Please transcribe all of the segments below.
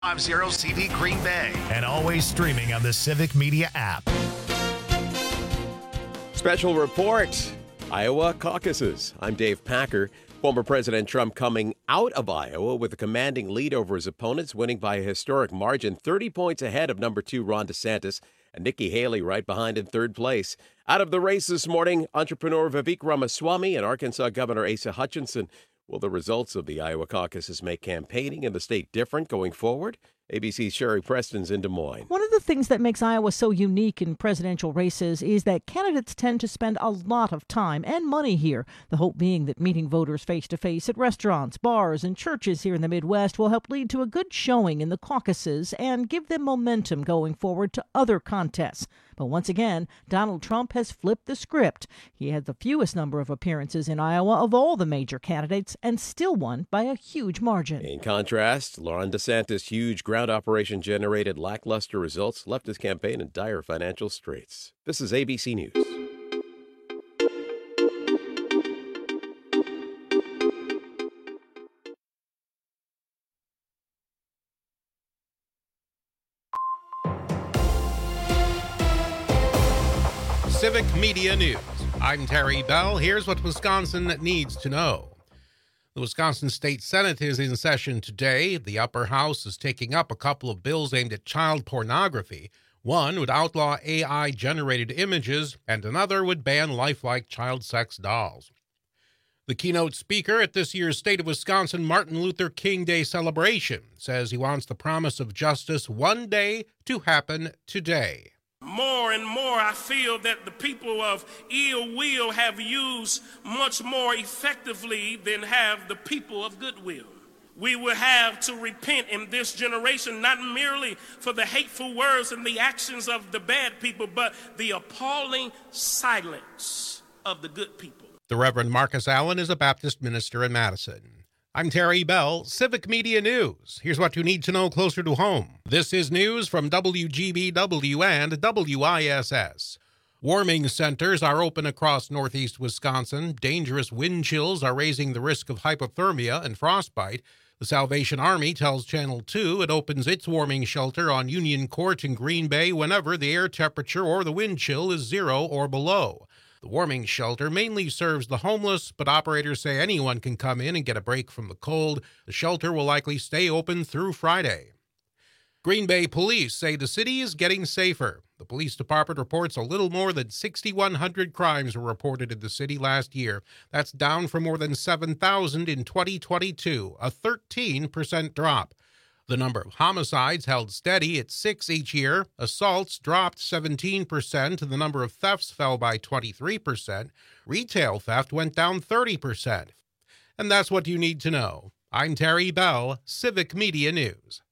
50 Green Bay. And always streaming on the Civic Media app. Special report, Iowa caucuses. I'm Dave Packer. Former President Trump coming out of Iowa with a commanding lead over his opponents, winning by a historic margin, 30 points ahead of number 2 Ron DeSantis, and Nikki Haley right behind in third place. Out of the race this morning, entrepreneur Vivek Ramaswamy and Arkansas Governor Asa Hutchinson. Will the results of the Iowa caucuses make campaigning in the state different going forward? ABC's Sherry Preston's in Des Moines. One of the things that makes Iowa so unique in presidential races is that candidates tend to spend a lot of time and money here. The hope being that meeting voters face-to-face at restaurants, bars, and churches here in the Midwest will help lead to a good showing in the caucuses and give them momentum going forward to other contests. But once again, Donald Trump has flipped the script. He had the fewest number of appearances in Iowa of all the major candidates and still won by a huge margin. In contrast, Ron DeSantis' huge ground operation generated lackluster results, left his campaign in dire financial straits. This is ABC News. Civic Media News. I'm Terry Bell. Here's what Wisconsin needs to know. The Wisconsin State Senate is in session today. The upper house is taking up a couple of bills aimed at child pornography. One would outlaw AI-generated images, and another would ban lifelike child sex dolls. The keynote speaker at this year's State of Wisconsin Martin Luther King Day celebration says he wants the promise of justice one day to happen today. More and more, I feel that the people of ill will have used much more effectively than have the people of goodwill. We will have to repent in this generation, not merely for the hateful words and the actions of the bad people, but the appalling silence of the good people. The Reverend Marcus Allen is a Baptist minister in Madison. I'm Terry Bell, Civic Media News. Here's what you need to know closer to home. This is news from WGBW and WISS. Warming centers are open across northeast Wisconsin. Dangerous wind chills are raising the risk of hypothermia and frostbite. The Salvation Army tells Channel 2 it opens its warming shelter on Union Court in Green Bay whenever the air temperature or the wind chill is 0 or below. The warming shelter mainly serves the homeless, but operators say anyone can come in and get a break from the cold. The shelter will likely stay open through Friday. Green Bay police say the city is getting safer. The police department reports a little more than 6,100 crimes were reported in the city last year. That's down from more than 7,000 in 2022, a 13% drop. The number of homicides held steady at 6 each year. Assaults dropped 17%. The number of thefts fell by 23%. Retail theft went down 30%. And that's what you need to know. I'm Terry Bell, Civic Media News.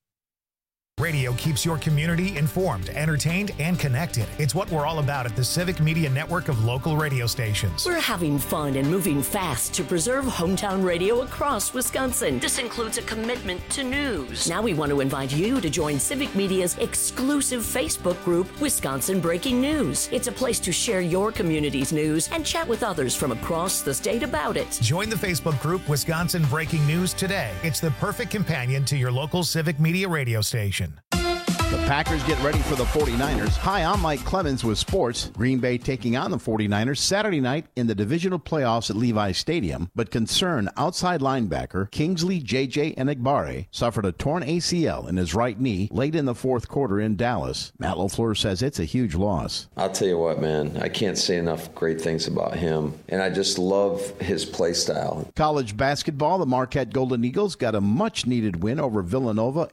Radio keeps your community informed, entertained, and connected. It's what we're all about at the Civic Media network of local radio stations. We're having fun and moving fast to preserve hometown radio across Wisconsin. This includes a commitment to news. Now we want to invite you to join Civic Media's exclusive Facebook group, Wisconsin Breaking News. It's a place to share your community's news and chat with others from across the state about it. Join the Facebook group Wisconsin Breaking News today. It's the perfect companion to your local Civic Media radio station. The Packers get ready for the 49ers. Hi, I'm Mike Clemens with sports. Green Bay taking on the 49ers Saturday night in the divisional playoffs at Levi Stadium, but concerned outside linebacker Kingsley J.J. Enagbare suffered a torn ACL in his right knee late in the fourth quarter in Dallas. Matt LaFleur says it's a huge loss. I'll tell you what, man, I can't say enough great things about him, and I just love his play style. College basketball, the Marquette Golden Eagles got a much-needed win over Villanova,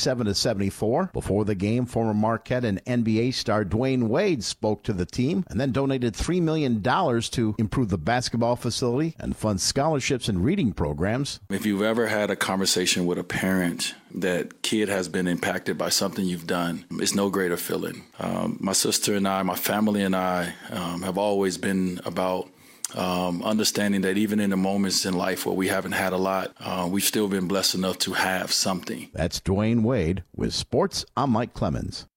87-74. Before the game, former Marquette and NBA star Dwayne Wade spoke to the team and then donated $3 million to improve the basketball facility and fund scholarships and reading programs. If you've ever had a conversation with a parent that kid has been impacted by something you've done, it's no greater feeling. My sister and I, my family and I have always been about understanding that even in the moments in life where we haven't had a lot, we've still been blessed enough to have something. That's Dwayne Wade with Sports. I'm Mike Clemens.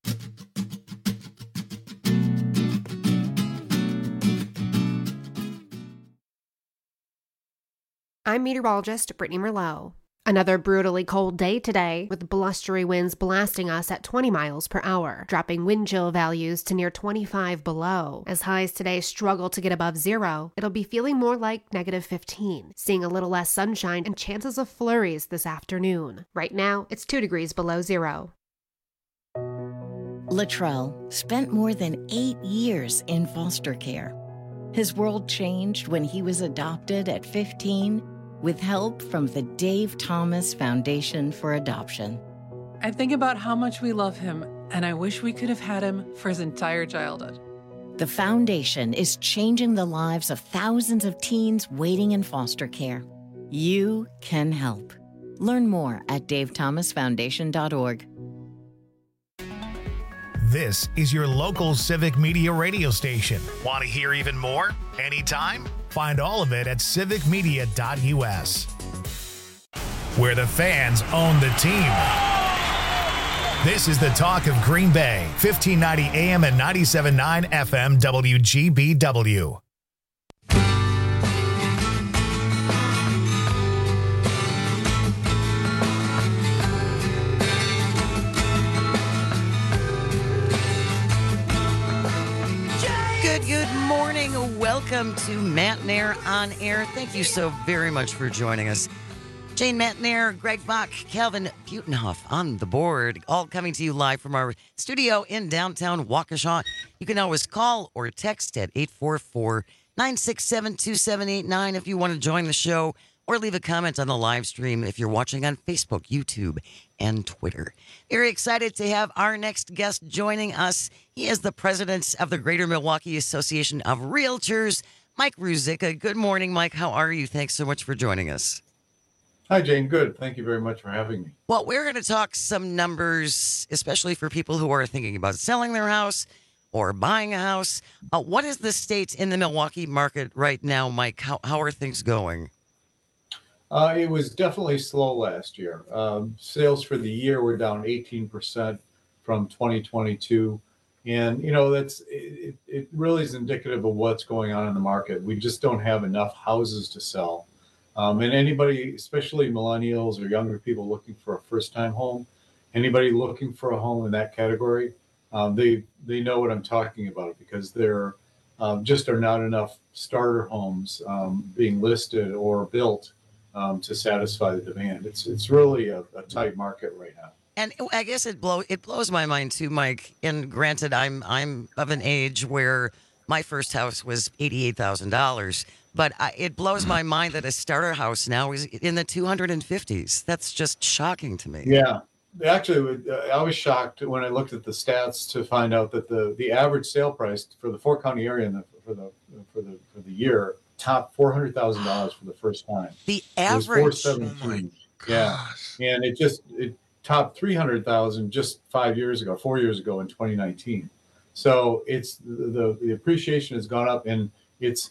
I'm meteorologist Brittany Merlot. Another brutally cold day today, with blustery winds blasting us at 20 miles per hour, dropping wind chill values to near 25 below. As highs today struggle to get above zero, it'll be feeling more like -15, seeing a little less sunshine and chances of flurries this afternoon. Right now, it's 2 degrees below zero. Latrell spent more than 8 years in foster care. His world changed when he was adopted at 15 with help from the Dave Thomas Foundation for Adoption. I think about how much we love him, and I wish we could have had him for his entire childhood. The foundation is changing the lives of thousands of teens waiting in foster care. You can help. Learn more at davethomasfoundation.org. This is your local Civic Media radio station. Want to hear even more? Anytime? Find all of it at civicmedia.us, where the fans own the team. This is the talk of Green Bay, 1590 AM and 97.9 FM WGBW. Good morning. Welcome to Matt Nair on Air. Thank you so very much for joining us. Jane Matt Nair, Greg Bach, Calvin Butenhoff on the board, all coming to you live from our studio in downtown Waukesha. You can always call or text at 844-967-2789 if you want to join the show, or leave a comment on the live stream if you're watching on Facebook, YouTube, and Twitter. Very excited to have our next guest joining us. He is the president of the Greater Milwaukee Association of Realtors, Mike Ruzicka. Good morning, Mike. How are you? Thanks so much for joining us. Hi, Jane. Good. Thank you very much for having me. Well, we're going to talk some numbers, especially for people who are thinking about selling their house or buying a house. What is the state in the Milwaukee market right now, Mike? How are things going? It was definitely slow last year. Sales for the year were down 18% from 2022. And, you know, it really is indicative of what's going on in the market. We just don't have enough houses to sell. And anybody, especially millennials or younger people looking for a first-time home, anybody looking for a home in that category, they know what I'm talking about, because there just are not enough starter homes being listed or built to satisfy the demand. It's really a tight market right now. And I guess it blows my mind too, Mike. And granted, I'm of an age where my first house was $88,000, but it blows my mind that a starter house now is in the 250s. That's just shocking to me. Yeah, actually, I was shocked when I looked at the stats to find out that the average sale price for the 4-county area and for the year topped $400,000 for the first time. The average, $417. Yeah, and it topped $300,000 just 4 years ago in 2019. So it's the appreciation has gone up, and it's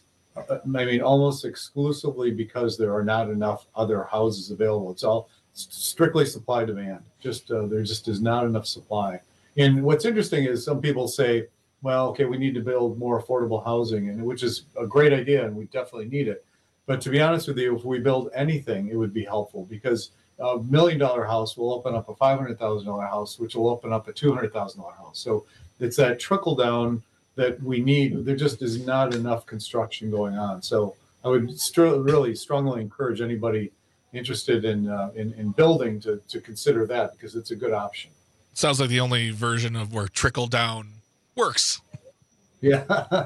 almost exclusively because there are not enough other houses available. It's all strictly supply demand. There just is not enough supply. And what's interesting is some people say, well, okay, we need to build more affordable housing, and which is a great idea, and we definitely need it. But to be honest with you, if we build anything, it would be helpful, because a $1 million house will open up a $500,000 house, which will open up a $200,000 house. So it's that trickle down that we need. There just is not enough construction going on. So I would really strongly encourage anybody interested in building to consider that, because it's a good option. Sounds like the only version of where trickle down works. Yeah.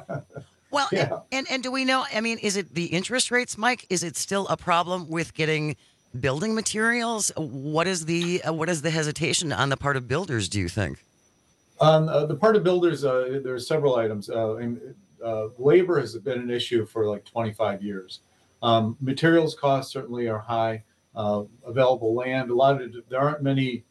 Well, yeah. And do we know, is it the interest rates, Mike? Is it still a problem with getting building materials? What is the hesitation on the part of builders, do you think? On the part of builders, there are several items. Labor has been an issue for like 25 years. Materials costs certainly are high. Available land, there aren't many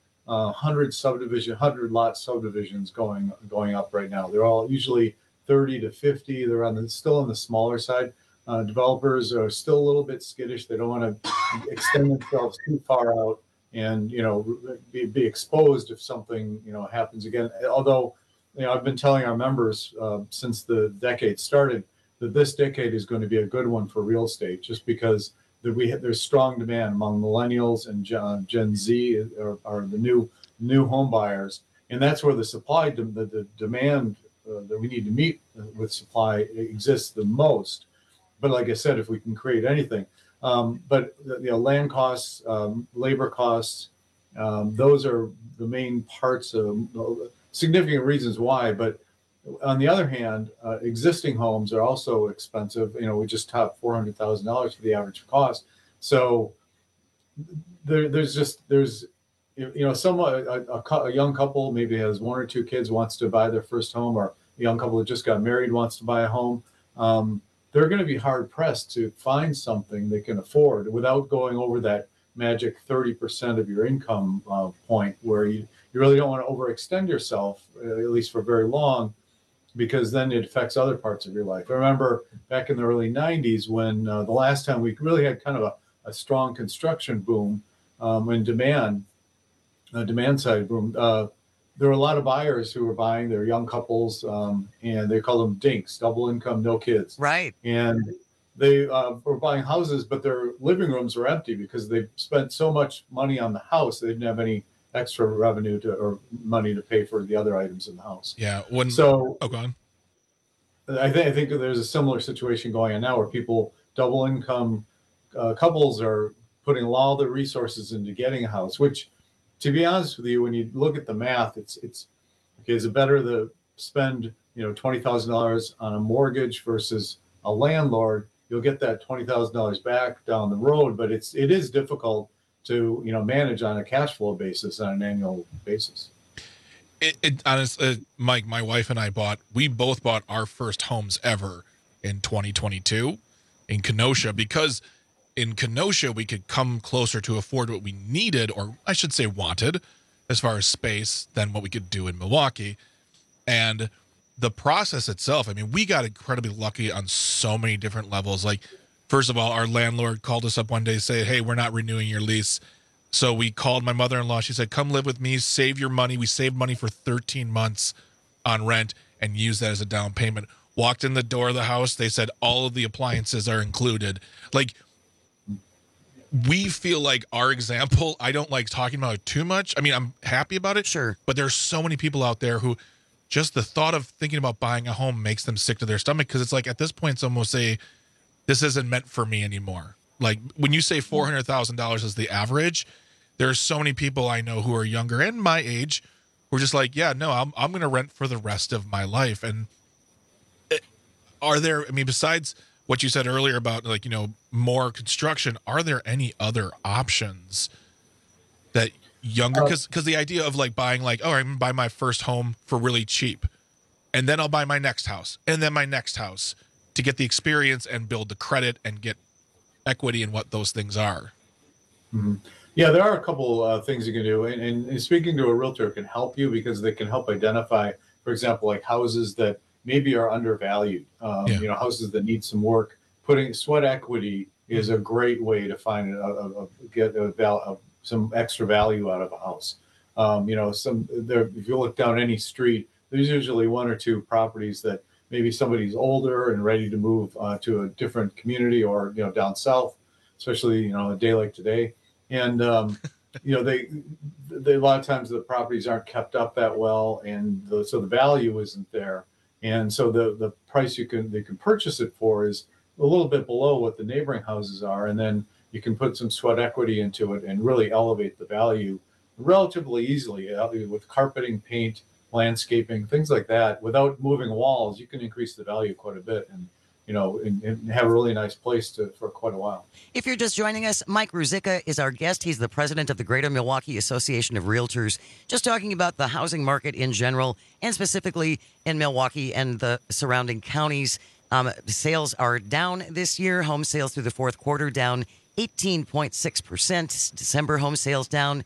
100 lot subdivisions going up right now. They're all usually 30 to 50. They're still on the smaller side. Developers are still a little bit skittish. They don't want to extend themselves too far out and be exposed if something happens again. Although I've been telling our members since the decade started that this decade is going to be a good one for real estate, just because there's strong demand among millennials and Gen Z are the new home buyers, and that's where the supply the demand that we need to meet with supply exists the most. But like I said, if we can create anything, but land costs, labor costs, those are the main parts of significant reasons why. But on the other hand, existing homes are also expensive. We just topped $400,000 for the average cost. So there's a young couple maybe has one or two kids, wants to buy their first home, or a young couple that just got married wants to buy a home. They're going to be hard pressed to find something they can afford without going over that magic 30% of your income point, where you really don't want to overextend yourself, at least for very long, because then it affects other parts of your life. I remember back in the early 90s when the last time we really had kind of a strong construction boom, when demand side boom, there were a lot of buyers who were buying. They're young couples, and they call them dinks, double income, no kids. Right. And they were buying houses, but their living rooms were empty because they spent so much money on the house, they didn't have any extra revenue or money to pay for the other items in the house. Yeah. Go on. I think there's a similar situation going on now where people, double income couples, are putting all their resources into getting a house, which, to be honest with you, when you look at the math, it's okay. Is it better to spend $20,000 on a mortgage versus a landlord? You'll get that $20,000 back down the road, but it is difficult to manage on a cash flow basis on an annual basis. It honestly, Mike, my wife and I we both bought our first homes ever in 2022 in Kenosha, because in Kenosha we could come closer to afford what we needed, or I should say wanted, as far as space, than what we could do in Milwaukee. And the process itself, I mean, we got incredibly lucky on so many different levels. Like, first of all, our landlord called us up one day, say, "Hey, we're not renewing your lease." So we called my mother-in-law. She said, "Come live with me, save your money." We saved money for 13 months on rent and used that as a down payment. Walked in the door of the house. They said all of the appliances are included. Like, we feel like our example, I don't like talking about it too much. I mean, I'm happy about it. Sure. But there's so many people out there who just the thought of thinking about buying a home makes them sick to their stomach, because it's like, at this point, it's almost this isn't meant for me anymore. Like, when you say $400,000 is the average, there's so many people I know who are younger and my age who are just like, yeah, no, I'm going to rent for the rest of my life. And besides what you said earlier about more construction, are there any other options that younger, because the idea of buying I'm going to buy my first home for really cheap, and then I'll buy my next house, and then my next house, to get the experience and build the credit and get equity in what those things are. Mm-hmm. Yeah, there are a couple things you can do, and speaking to a realtor can help you, because they can help identify, for example, like houses that maybe are undervalued, houses that need some work. Putting sweat equity is a great way to find get some extra value out of a house. If you look down any street, there's usually one or two properties that maybe somebody's older and ready to move to a different community, or down south, especially a day like today. And they a lot of times the properties aren't kept up that well, and so the value isn't there. And so the price they can purchase it for is a little bit below what the neighboring houses are, and then you can put some sweat equity into it and really elevate the value relatively easily with carpeting, paint, landscaping, things like that. Without moving walls, you can increase the value quite a bit, and have a really nice place for quite a while. If you're just joining us, Mike Ruzicka is our guest. He's the president of the Greater Milwaukee Association of Realtors, just talking about the housing market in general, and specifically in Milwaukee and the surrounding counties. Sales are down this year. Home sales through the fourth quarter down 18.6%. December home sales down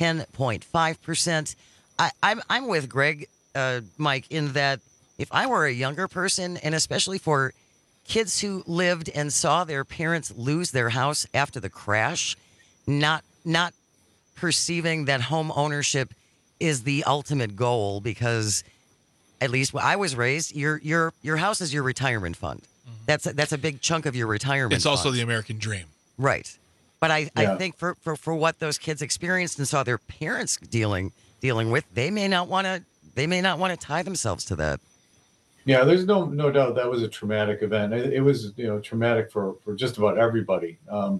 10.5%. I'm with Greg, Mike, in that if I were a younger person, and especially for kids who lived and saw their parents lose their house after the crash, not perceiving that home ownership is the ultimate goal, because at least when I was raised, your house is your retirement fund. Mm-hmm. That's a big chunk of your retirement. It's also the American dream. Right. But I think for what those kids experienced and saw their parents dealing with, they may not want to tie themselves to that. Yeah, there's no doubt that was a traumatic event. It was, traumatic for just about everybody. I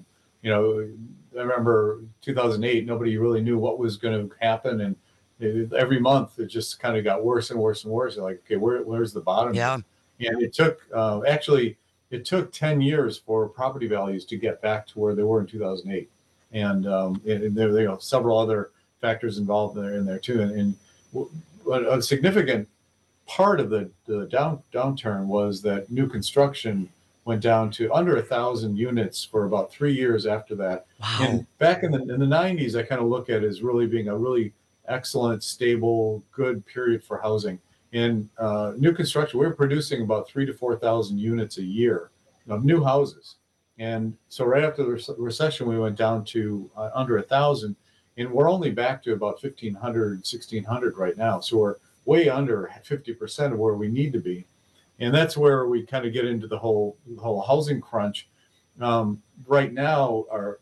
remember 2008, nobody really knew what was going to happen. And every month it just kind of got worse and worse and worse. Like, okay, where's the bottom? Yeah. And it took, it took 10 years for property values to get back to where they were in 2008. And there are several other factors involved in there too. And a significant part of the downturn was that new construction went down to under 1,000 units for about 3 years after that. Wow. And back in the 90s, I kind of look at it as really being a really excellent, stable, good period for housing. In new construction, we were producing about 3,000 to 4,000 units a year of new houses. And so right after the recession, we went down to under 1,000, and we're only back to about 1,500, 1,600 right now. So we're way under 50% of where we need to be. And that's where we kind of get into the whole housing crunch. Right now, our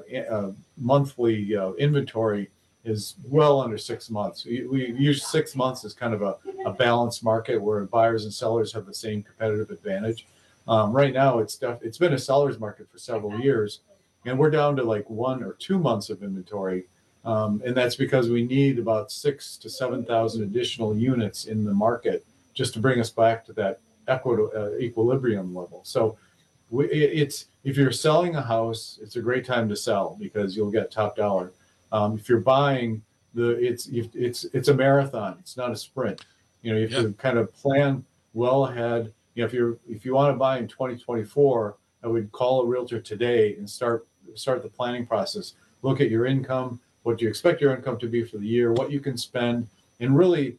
monthly inventory is well under 6 months. We use 6 months as kind of a balanced market where buyers and sellers have the same competitive advantage. Right now, it's been a seller's market for several years, and we're down to like 1 or 2 months of inventory. And that's because we need about 6,000 to 7,000 additional units in the market just to bring us back to that equilibrium level. So if you're selling a house, it's a great time to sell because you'll get top dollar. If you're buying, it's a marathon. It's not a sprint. You have to kind of plan well ahead. If you want to buy in 2024, I would call a realtor today and start the planning process. Look at your income, what do you expect your income to be for the year, what you can spend, and really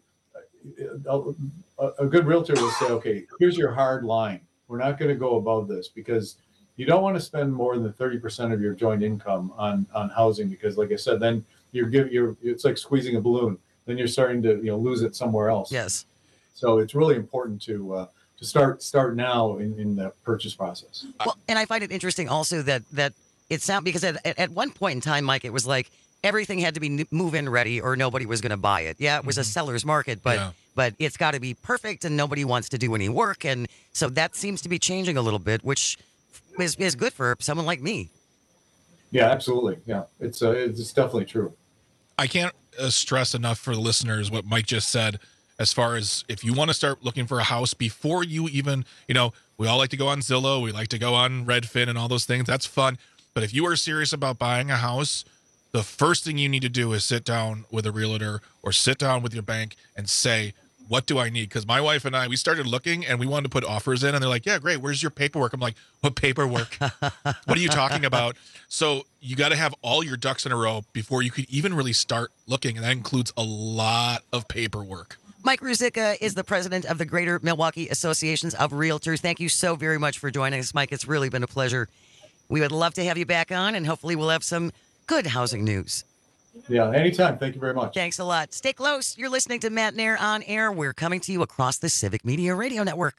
a good realtor will say, okay, here's your hard line. We're not going to go above this because you don't want to spend more than 30% of your joint income on housing because, like I said, then it's like squeezing a balloon. Then you're starting to lose it somewhere else. Yes. So it's really important to start now in the purchase process. Well, and I find it interesting also that it sounds because at one point in time, Mike, it was like everything had to be move-in ready or nobody was going to buy it. Yeah, it was a seller's market, but it's got to be perfect and nobody wants to do any work. And so that seems to be changing a little bit, which is good for someone like me. Yeah, absolutely. Yeah, it's definitely true. I can't stress enough for the listeners what Mike just said. As far as if you want to start looking for a house before you even, we all like to go on Zillow, we like to go on Redfin and all those things. That's fun. But if you are serious about buying a house, the first thing you need to do is sit down with a realtor or sit down with your bank and say, what do I need? Because my wife and I, we started looking and we wanted to put offers in and they're like, yeah, great. Where's your paperwork? I'm like, what paperwork? What are you talking about? So you got to have all your ducks in a row before you could even really start looking. And that includes a lot of paperwork. Mike Ruzicka is the president of the Greater Milwaukee Associations of Realtors. Thank you so very much for joining us, Mike. It's really been a pleasure. We would love to have you back on, and hopefully we'll have some good housing news. Yeah, anytime. Thank you very much. Thanks a lot. Stay close. You're listening to Matt Nair on Air. We're coming to you across the Civic Media Radio Network.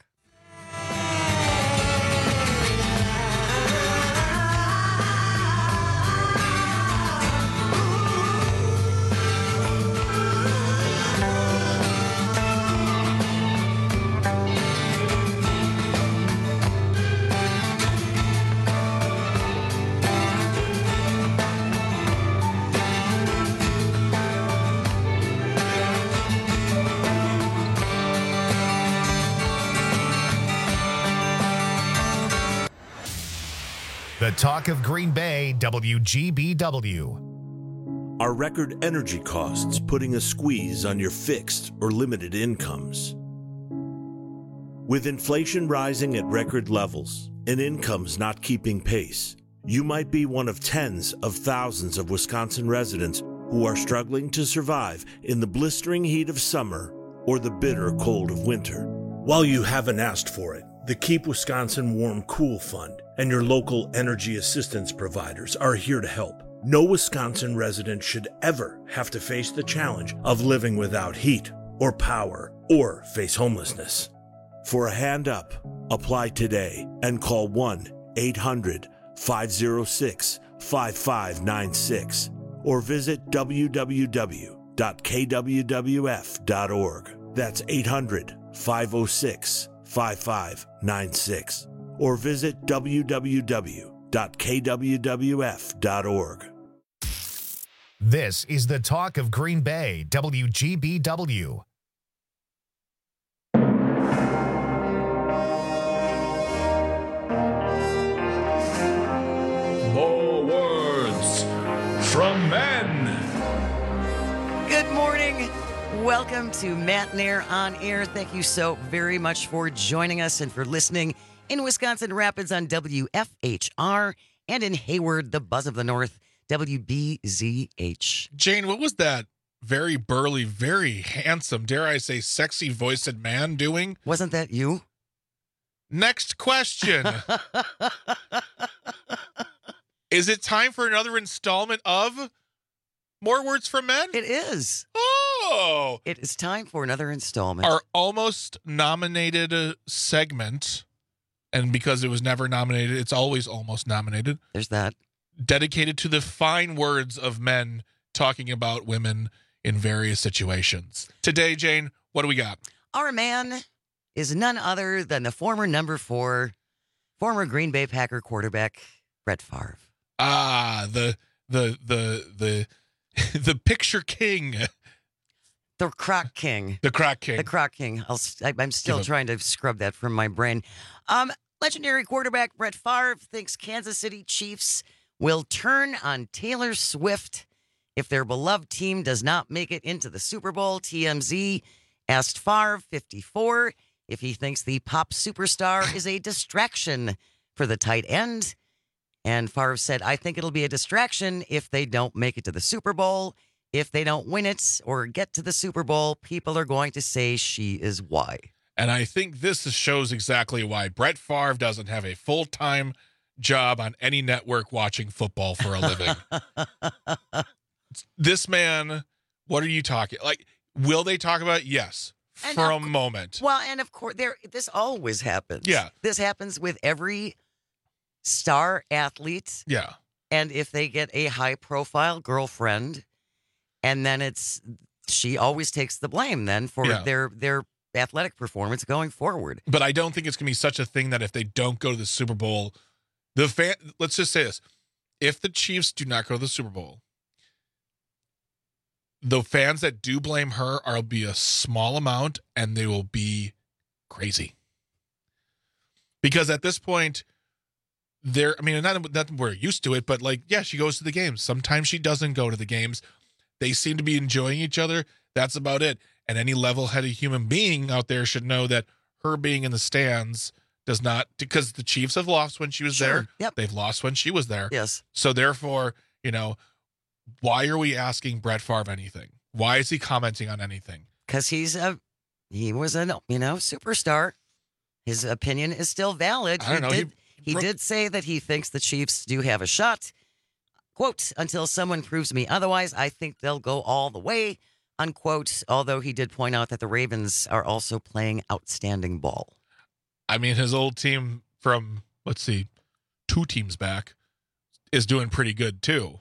The talk of Green Bay, WGBW. Are record energy costs putting a squeeze on your fixed or limited incomes? With inflation rising at record levels and incomes not keeping pace, you might be one of tens of thousands of Wisconsin residents who are struggling to survive in the blistering heat of summer or the bitter cold of winter. While you haven't asked for it, the Keep Wisconsin Warm Cool Fund and your local energy assistance providers are here to help. No Wisconsin resident should ever have to face the challenge of living without heat or power or face homelessness. For a hand up, apply today and call 1-800 800-506-5596 or visit www.kwwf.org. That's 800-506-5596 or visit www.kwwf.org. This is the talk of Green Bay, WGBW. More words from men. Good morning. Welcome to Matt Nair on Air. Thank you so very much for joining us and for listening in Wisconsin Rapids on WFHR and in Hayward, the Buzz of the North, WBZH. Jane, what was that very burly, very handsome, dare I say, sexy-voiced man doing? Wasn't that you? Next question. Is it time for another installment of More Words from Men? It is. Oh! It is time for another installment. Our almost nominated segment, and because it was never nominated, it's always almost nominated. There's that. Dedicated to the fine words of men talking about women in various situations. Today, Jane, what do we got? Our man is none other than the former number 4, former Green Bay Packer quarterback, Brett Favre. Ah, the picture king. The Croc King. The Croc King. The Croc King. I'm still trying to scrub that from my brain. Legendary quarterback Brett Favre thinks Kansas City Chiefs will turn on Taylor Swift if their beloved team does not make it into the Super Bowl. TMZ asked Favre, 54, if he thinks the pop superstar is a distraction for the tight end. And Favre said, I think it'll be a distraction if they don't make it to the Super Bowl. If they don't win it or get to the Super Bowl, people are going to say she is why. And I think this shows exactly why Brett Favre doesn't have a full-time job on any network watching football for a living. This man, what are you talking? Like, will they talk about it? Yes, for a moment. Well, and of course, this always happens. Yeah. This happens with every star athlete. Yeah. And if they get a high-profile girlfriend, and then she always takes the blame then for their athletic performance going forward. But I don't think it's going to be such a thing that if they don't go to the Super Bowl, let's just say this. If the Chiefs do not go to the Super Bowl, the fans that do blame her will be a small amount, and they will be crazy. Because at this point, not that we're used to it, but she goes to the games. Sometimes she doesn't go to the games. They seem to be enjoying each other. That's about it. And any level-headed human being out there should know that her being in the stands does not, because the Chiefs have lost when she was there. Yep. They've lost when she was there. Yes. So therefore, why are we asking Brett Favre anything? Why is he commenting on anything? Because he was a superstar. His opinion is still valid. I don't know. He did say that he thinks the Chiefs do have a shot. Quote, until someone proves me otherwise, I think they'll go all the way, unquote, although he did point out that the Ravens are also playing outstanding ball. I mean, his old team from, 2 teams back is doing pretty good, too.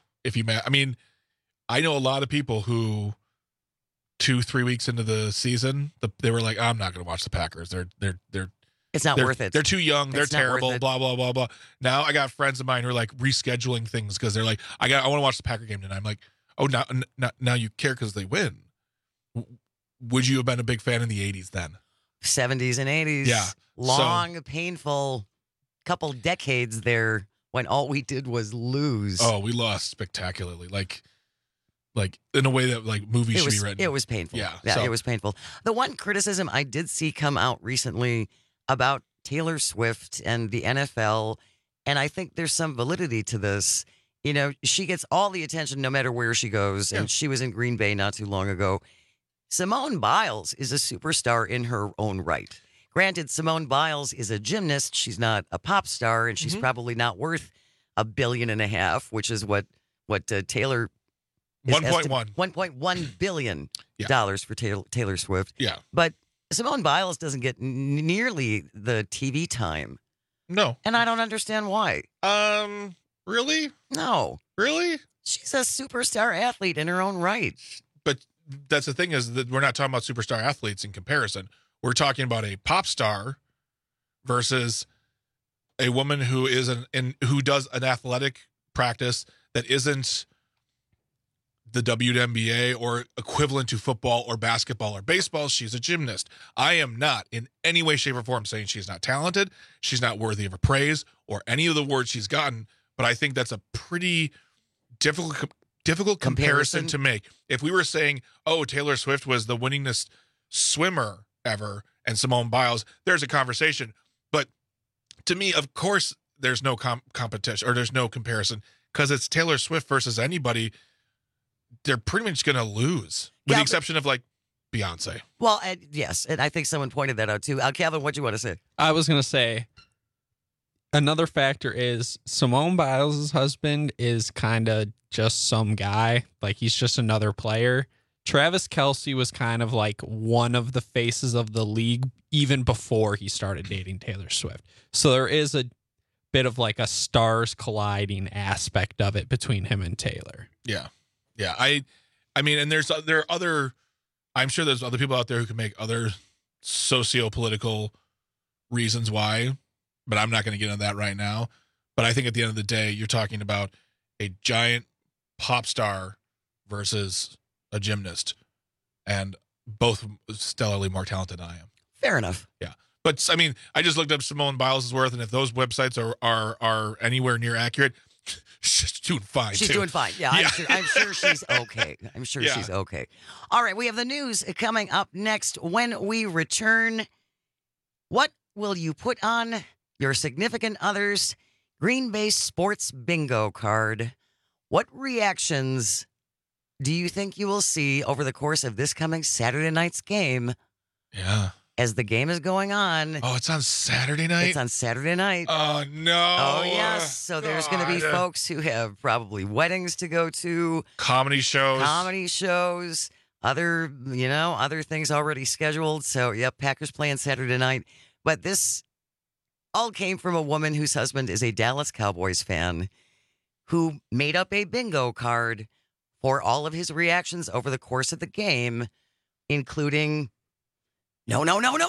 I know a lot of people who 2-3 weeks into the season, they were like, I'm not going to watch the Packers. They're It's not worth it. They're too young. They're terrible. It. Blah, blah, blah, blah. Now I got friends of mine who are like rescheduling things because they're like, I want to watch the Packer game tonight. I'm like, oh, now you care because they win. Would you have been a big fan in the 80s then? 70s and 80s. Yeah. Long, painful couple decades there when all we did was lose. Oh, we lost spectacularly. Like in a way that movies should be written. It was painful. Yeah. It was painful. The one criticism I did see come out recently about Taylor Swift and the NFL, and I think there's some validity to this. She gets all the attention no matter where she goes, and she was in Green Bay not too long ago. Simone Biles is a superstar in her own right. Granted, Simone Biles is a gymnast. She's not a pop star, and she's probably not worth $1.5 billion, which is what Taylor. 1.1 billion for Taylor Swift. Yeah, but Simone Biles doesn't get nearly the TV time No. And I don't understand why. Really? No. Really? She's a superstar athlete in her own right. But that's the thing is that we're not talking about superstar athletes in comparison. We're talking about a pop star versus a woman who is who does an athletic practice that isn't the WNBA or equivalent to football or basketball or baseball. She's a gymnast. I am not in any way, shape, or form saying she's not talented. She's not worthy of a praise or any of the words she's gotten. But I think that's a pretty difficult comparison to make. If we were saying, oh, Taylor Swift was the winningest swimmer ever and Simone Biles, there's a conversation. But to me, of course, there's no competition or there's no comparison because it's Taylor Swift versus anybody. They're pretty much going to lose with the exception of like Beyonce. Well, yes. And I think someone pointed that out too. Calvin, what do you want to say? I was going to say another factor is Simone Biles' husband is kind of just some guy. Like he's just another player. Travis Kelce was kind of like one of the faces of the league even before he started dating Taylor Swift. So there is a bit of like a stars colliding aspect of it between him and Taylor. Yeah. Yeah. I mean, and there are other, I'm sure there's other people out there who can make other socio-political reasons why, but I'm not going to get into that right now. But I think at the end of the day, you're talking about a giant pop star versus a gymnast, and both stellarly more talented than I am. Fair enough. Yeah. But I mean, I just looked up Simone Biles' worth, and if those websites are anywhere near accurate, she's doing fine. She's doing fine. Yeah, I'm sure she's okay. I'm sure she's okay. All right, we have the news coming up next. When we return, what will you put on your significant other's Green Bay Sports Bingo card? What reactions do you think you will see over the course of this coming Saturday night's game? Yeah. As the game is going on. Oh, it's on Saturday night? It's on Saturday night. Oh, no. Oh, yes. So there's going to be folks who have probably weddings to go to. Comedy shows. Other things already scheduled. So, yep, Packers playing Saturday night. But this all came from a woman whose husband is a Dallas Cowboys fan who made up a bingo card for all of his reactions over the course of the game, including no,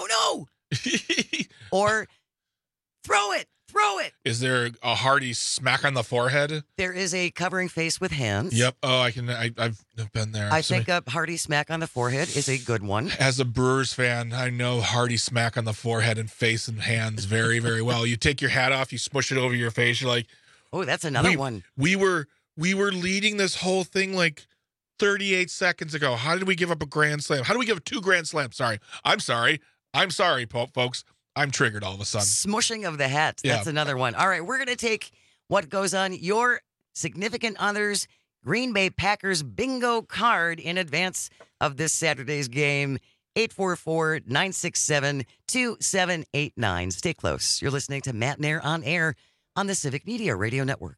or throw it. Is there a hearty smack on the forehead? There is a covering face with hands. Yep. Oh, I've been there. I think a hearty smack on the forehead is a good one. As a Brewers fan, I know hearty smack on the forehead and face and hands very, very well. You take your hat off, you smush it over your face. You're like, oh, that's another one. We were leading this whole thing like 38 seconds ago. How did we give up a grand slam? How do we give up 2 grand slams? Sorry. I'm sorry, folks. I'm triggered all of a sudden. Smushing of the hat. That's another one. All right, we're going to take what goes on your significant other's Green Bay Packers bingo card in advance of this Saturday's game. 844-967-2789. Stay close. You're listening to Matt Nair on air on the Civic Media Radio Network.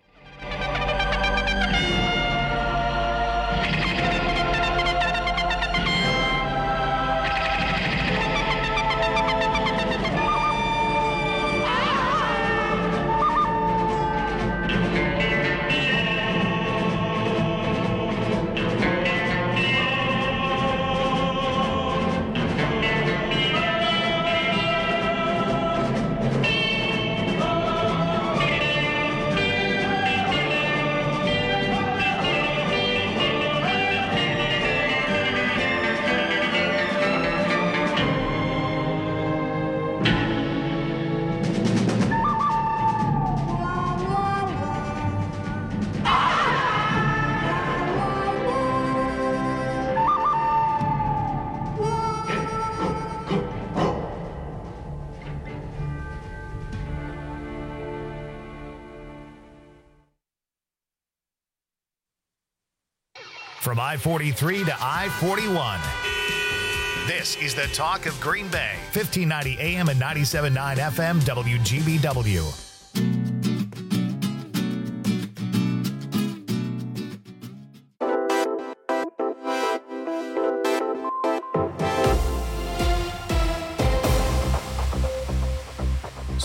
From I-43 to I-41. This is the talk of Green Bay. 1590 AM and 97.9 FM WGBW.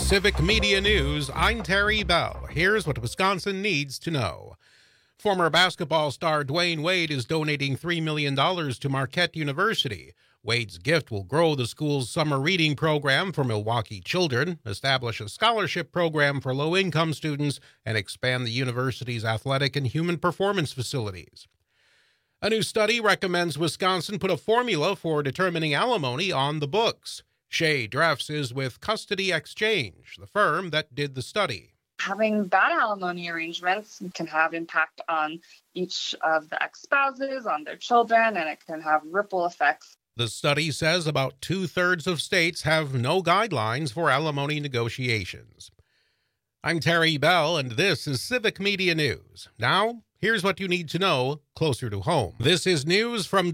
Civic Media News, I'm Terry Bell. Here's what Wisconsin needs to know. Former basketball star Dwayne Wade is donating $3 million to Marquette University. Wade's gift will grow the school's summer reading program for Milwaukee children, establish a scholarship program for low-income students, and expand the university's athletic and human performance facilities. A new study recommends Wisconsin put a formula for determining alimony on the books. Shay Dreffs is with Custody Exchange, the firm that did the study. Having bad alimony arrangements can have impact on each of the ex-spouses, on their children, and it can have ripple effects. The study says about 2/3 of states have no guidelines for alimony negotiations. I'm Terry Bell, and this is Civic Media News. Now, here's what you need to know closer to home. This is news from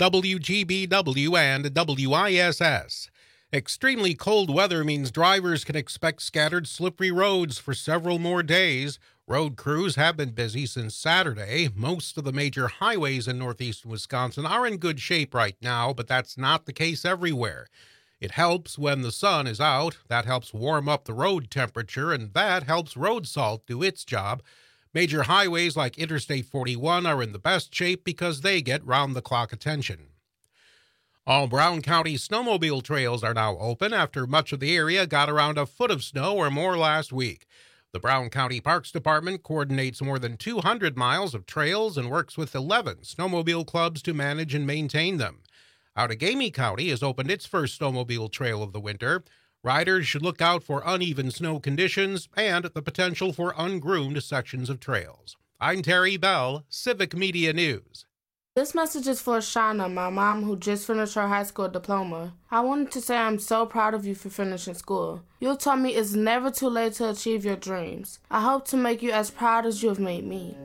WGBW and WISS. Extremely cold weather means drivers can expect scattered, slippery roads for several more days. Road crews have been busy since Saturday. Most of the major highways in northeastern Wisconsin are in good shape right now, but that's not the case everywhere. It helps when the sun is out. That helps warm up the road temperature, and that helps road salt do its job. Major highways like Interstate 41 are in the best shape because they get round-the-clock attention. All Brown County snowmobile trails are now open after much of the area got around a foot of snow or more last week. The Brown County Parks Department coordinates more than 200 miles of trails and works with 11 snowmobile clubs to manage and maintain them. Outagamie County has opened its first snowmobile trail of the winter. Riders should look out for uneven snow conditions and the potential for ungroomed sections of trails. I'm Terry Bell, Civic Media News. This message is for Shauna, my mom, who just finished her high school diploma. I wanted to say I'm so proud of you for finishing school. You taught me it's never too late to achieve your dreams. I hope to make you as proud as you have made me.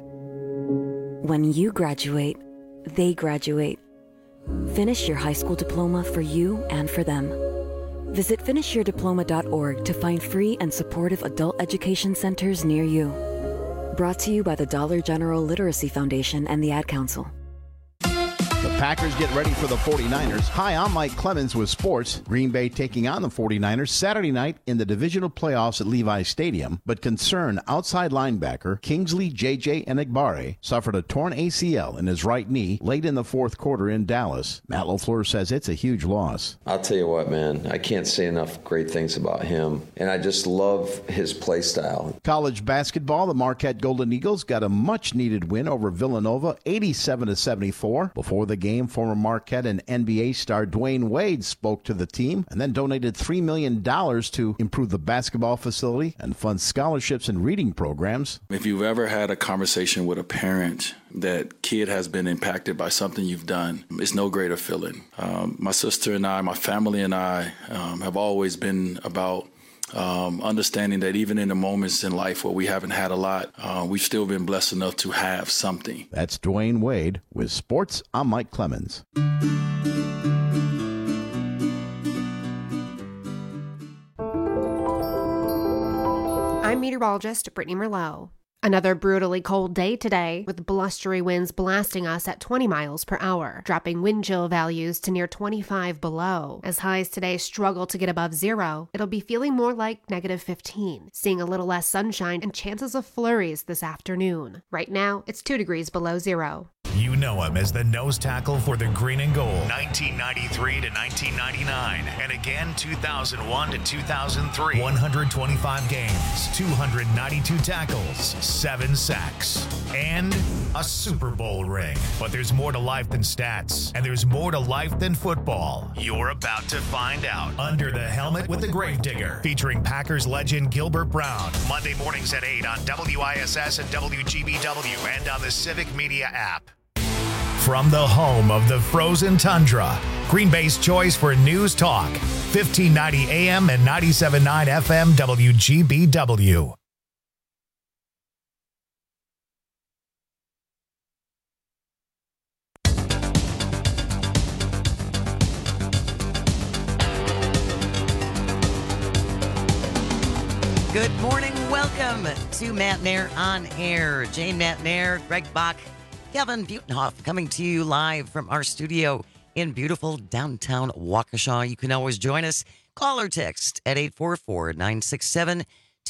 When you graduate, they graduate. Finish your high school diploma for you and for them. Visit finishyourdiploma.org to find free and supportive adult education centers near you. Brought to you by the Dollar General Literacy Foundation and the Ad Council. The Packers get ready for the 49ers. Hi, I'm Mike Clemens with sports. Green Bay taking on the 49ers Saturday night in the divisional playoffs at Levi Stadium, but concerned outside linebacker Kingsley J.J. Enagbare suffered a torn ACL in his right knee late in the fourth quarter in Dallas. Matt LaFleur says it's a huge loss. I'll tell you what, man, I can't say enough great things about him, and I just love his play style. College basketball, the Marquette Golden Eagles got a much-needed win over Villanova, 87-74. Before the game, former Marquette and NBA star Dwayne Wade spoke to the team and then donated $3 million to improve the basketball facility and fund scholarships and reading programs. If you've ever had a conversation with a parent that kid has been impacted by something you've done, it's no greater feeling. My sister and I, my family and I have always been about understanding that even in the moments in life where we haven't had a lot, we've still been blessed enough to have something. That's Dwayne Wade with sports. I'm Mike Clemens. I'm meteorologist Brittany Merlot. Another brutally cold day today, with blustery winds blasting us at 20 miles per hour, dropping wind chill values to near 25 below. As highs today struggle to get above zero, it'll be feeling more like -15, seeing a little less sunshine and chances of flurries this afternoon. Right now, it's 2 degrees below zero. You know him as the nose tackle for the Green and Gold, 1993 to 1999, and again 2001 to 2003. 125 games, 292 tackles, 7 sacks, and a Super Bowl ring. But there's more to life than stats, and there's more to life than football. You're about to find out. Under the Helmet with the Gravedigger, featuring Packers legend Gilbert Brown. Monday mornings at 8 on WISS and WGBW and on the Civic Media app. From the home of the frozen tundra, Green Bay's choice for news talk, 1590 AM and 97.9 FM WGBW. Good morning. Welcome to Matt Nair on Air. Jane Matt Nair, Greg Bach, Kevin Butenhoff coming to you live from our studio in beautiful downtown Waukesha. You can always join us. Call or text at 844-967-2789,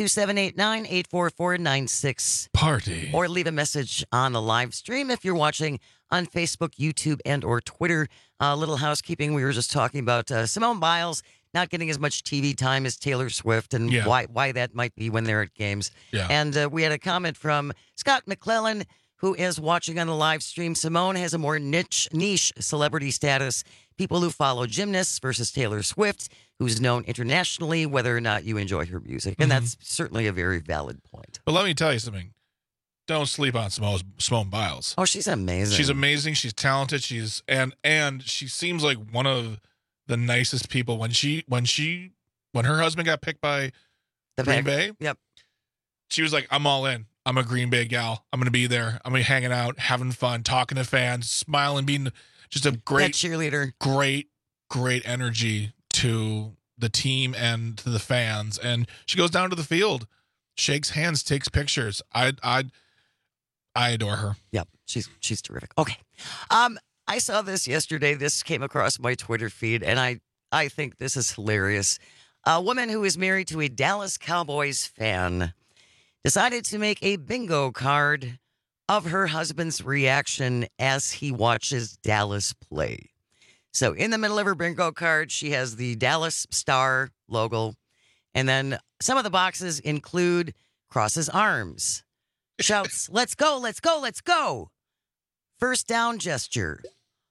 844-96 Party. Or leave a message on the live stream if you're watching on Facebook, YouTube, and or Twitter. Little housekeeping. We were just talking about Simone Biles not getting as much TV time as Taylor Swift and why that might be when they're at games. Yeah. And we had a comment from Scott McClellan, who is watching on the live stream. Simone has a more niche celebrity status. People who follow gymnasts versus Taylor Swift, who's known internationally, whether or not you enjoy her music. And that's certainly a very valid point. But let me tell you something. Don't sleep on Simone Biles. Oh, she's amazing. She's amazing. She's talented. She's and she seems like one of the nicest people. When her husband got picked by Green Bay, yep, she was like, "I'm all in. I'm a Green Bay gal. I'm going to be there. I'm going to be hanging out, having fun, talking to fans, smiling, being just a great cheerleader. Great energy to the team and to the fans." And she goes down to the field, shakes hands, takes pictures. I adore her. Yep, she's terrific. Okay, I saw this yesterday. This came across my Twitter feed, and I think this is hilarious. A woman who is married to a Dallas Cowboys fan decided to make a bingo card of her husband's reaction as he watches Dallas play. So in the middle of her bingo card, she has the Dallas Star logo, and then some of the boxes include crosses arms, shouts, "Let's go, let's go, let's go." First down gesture.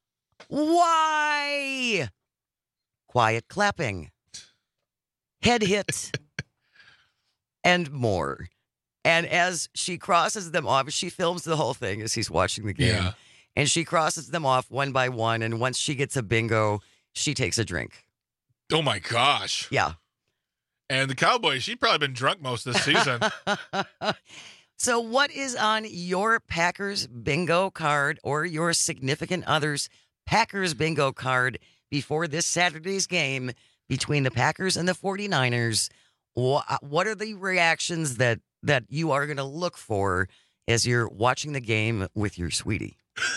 Why? Quiet clapping. Head hit. And more. And as she crosses them off, she films the whole thing as he's watching the game. Yeah. And she crosses them off one by one. And once she gets a bingo, she takes a drink. Oh, my gosh. Yeah. And the Cowboys, she'd probably been drunk most of this season. So what is on your Packers bingo card or your significant other's Packers bingo card before this Saturday's game between the Packers and the 49ers? What are the reactions that you are going to look for as you're watching the game with your sweetie?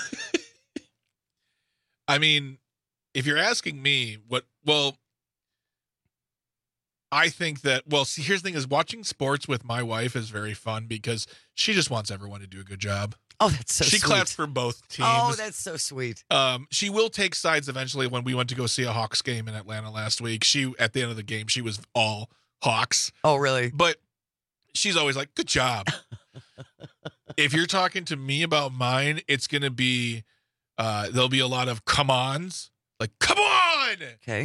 I mean, if you're asking me I think that, see, here's the thing is watching sports with my wife is very fun because she just wants everyone to do a good job. Oh, that's so sweet. She claps for both teams. Oh, that's so sweet. She will take sides eventually. When we went to go see a Hawks game in Atlanta last week, at the end of the game, she was all Hawks. Oh, really? But she's always like, good job. If you're talking to me about mine, it's going to be, there'll be a lot of come-ons. Like, come on! Okay.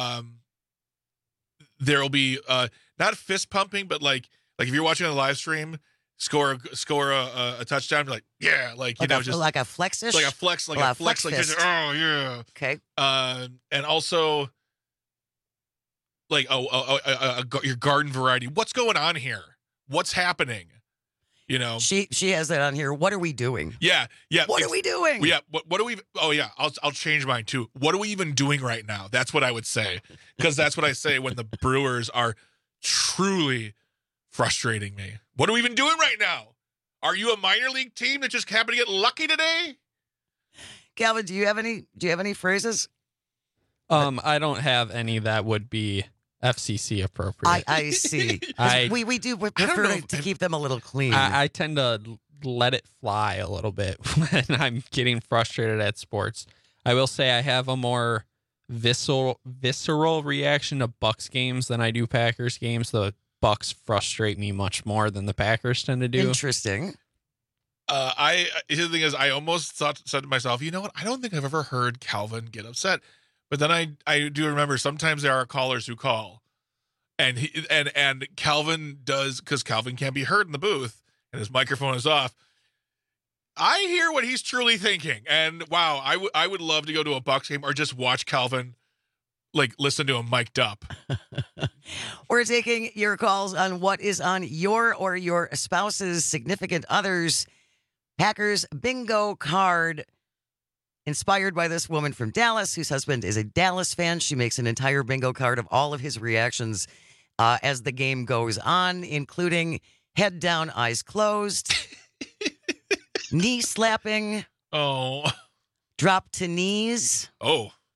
There'll be not fist pumping, but like if you're watching on the live stream, score a touchdown, be like, yeah, like just like a flex-ish? Like a flex, like just, oh yeah. Okay. And also like your garden variety. What's going on here? What's happening? You know, she has that on here. What are we doing? Yeah. What are we doing? Yeah. What are we? Oh yeah. I'll change mine too. What are we even doing right now? That's what I would say, because that's what I say when the Brewers are truly frustrating me. What are we even doing right now? Are you a minor league team that just happened to get lucky today? Calvin, do you have any phrases? I don't have any that would be FCC appropriate. I see. We do prefer to keep them a little clean. I tend to let it fly a little bit when I'm getting frustrated at sports. I will say I have a more visceral reaction to Bucks games than I do Packers games. The Bucks frustrate me much more than the Packers tend to do. Interesting. The thing is, I almost said to myself, you know what? I don't think I've ever heard Calvin get upset. But then I do remember sometimes there are callers who call, and Calvin does, because Calvin can't be heard in the booth and his microphone is off. I hear what he's truly thinking, and wow, I would love to go to a Bucs game or just watch Calvin, like listen to him mic'd up. We're taking your calls on what is on your or your spouse's significant other's Packers bingo card. Inspired by this woman from Dallas, whose husband is a Dallas fan. She makes an entire bingo card of all of his reactions as the game goes on, including head down, eyes closed, knee slapping, oh, drop to knees, oh,